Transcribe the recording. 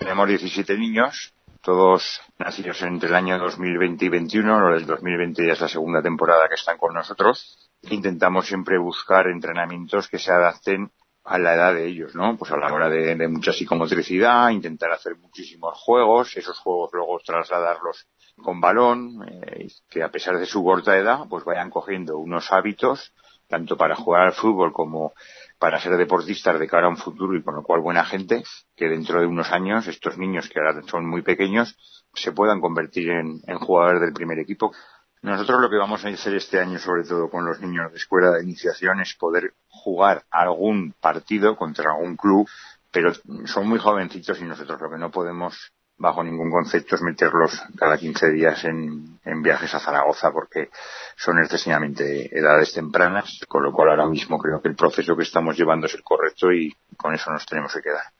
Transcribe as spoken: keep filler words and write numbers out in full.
Tenemos diecisiete niños, todos nacidos entre el año dos mil veinte y veintiuno. Lo del dos mil veinte ya es la segunda temporada que están con nosotros. Intentamos siempre buscar entrenamientos que se adapten a la edad de ellos, ¿no? Pues a la hora de, de mucha psicomotricidad, intentar hacer muchísimos juegos, esos juegos luego trasladarlos con balón, eh, que a pesar de su corta edad, pues vayan cogiendo unos hábitos, tanto para jugar al fútbol como para ser deportistas de cara a un futuro, y con lo cual buena gente, que dentro de unos años estos niños que ahora son muy pequeños se puedan convertir en, en jugadores del primer equipo. Nosotros lo que vamos a hacer este año, sobre todo con los niños de escuela de iniciación, es poder jugar algún partido contra algún club, pero son muy jovencitos y nosotros lo que no podemos, bajo ningún concepto, es meterlos cada quince días en, en viajes a Zaragoza, porque son excesivamente edades tempranas, con lo cual ahora mismo creo que el proceso que estamos llevando es el correcto y con eso nos tenemos que quedar.